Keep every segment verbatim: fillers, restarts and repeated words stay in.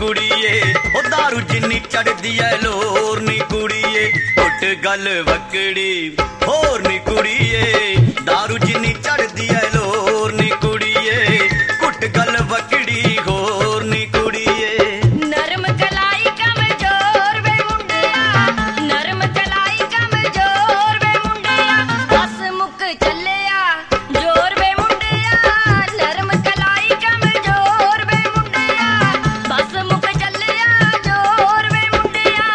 कुड़िए ओ दारू जिन्नी चढ़दी है लोर नी कुड़िए घुट गल वकड़ी होर नी कुड़िए दारू जिन्नी चढ़दी है लोर नी कुड़िए घुट गल वकड़ी होर नी कुड़िए। नरम कलाई कमजोर वे मुंडिया नरम कलाई कमजोर वे मुंडिया बस मुक चलिया जोर वे मुंडिया नरम कलाई कमजोर वे मुंडिया बस मुक चलिया जोर वे मुंडिया।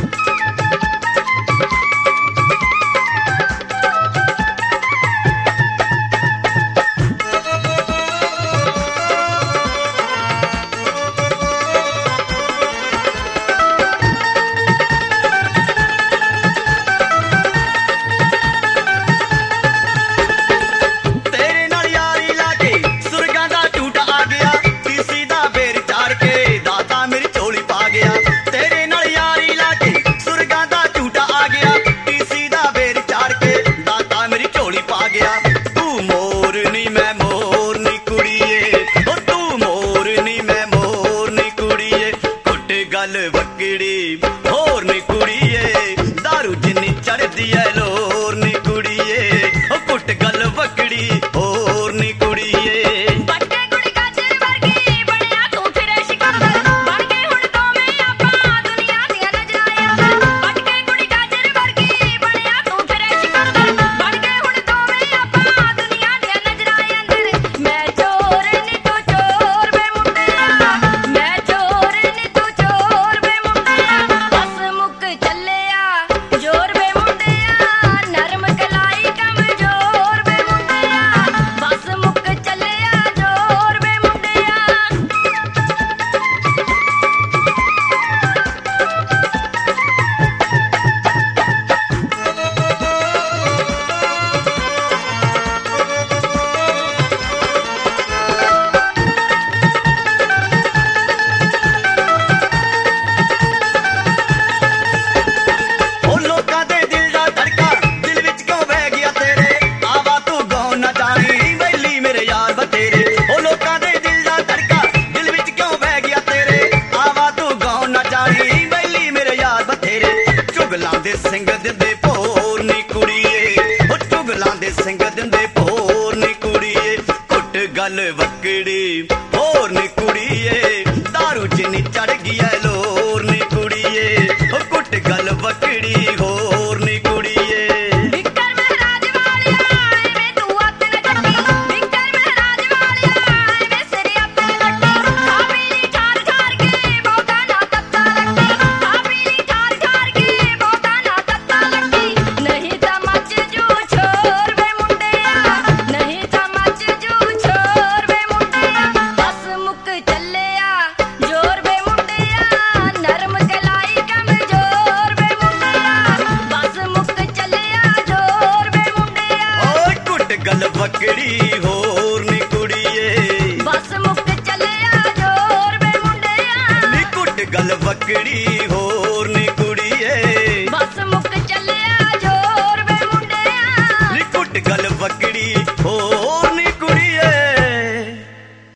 तेरे नाल यारी लाके सुरगां दा झूठा आ गया तीसी दा बेर चाड़ के दाता मेरी झोली पा गया। तेरे नाल यारी लाके सुरगां दा झूठा आ गया तीसी दा बेर चाड़ के दाता मेरी झोली पा गया। तू मोर नी मैं मोर नी कुड़िए ओ तू मोर नी मैं मोर नी कुड़िए घुट गल वकड़ी होर नी कुड़िए दारू जिन्नी चढ़दी है लोर नी कुड़िए ओ घुट गल वकड़ी होर नी कुड़िए। पटके कुड़ी गाजर वर्गी बणिया तू फिरे शिकंदर बण के हुण दोवें आपां दुनिया दियां नजरां अंदर। पटके कुड़ी गाजर वर्गी बणिया तू फिरे शिकंदर बण के हुण दोवें आपां दुनिया दियां नजरां अंदर। मैं चोर नी तू चोर वे मुंडिया मैं चोर नी तू चोर वे मुंडिया बस मुक चलिया जोर वे मुंडिया नरम कलाई कमजोर वे मुंडिया बस मुक चलिया जोर वे मुंडिया। ओ लोकां दे दिल दा धड़का दिल विच क्यों बह गया तेरे आवा तू गौं ना जानी बैली मेरे यार बतेरे। ओ लोकां दे दिल दा धड़का दिल विच क्यों बह गया तेरे आवा तू गौं ना जानी बैली मेरे यार बतेरे। चुगलां दे सिंग दिंदे भोर नी कुड़िए ओ चुगलां दे सिंग दिंदे भोर नी कुड़िए घुट गल वकड़ी होर नी कुड़िए दारू जिन्नी चढ़ गई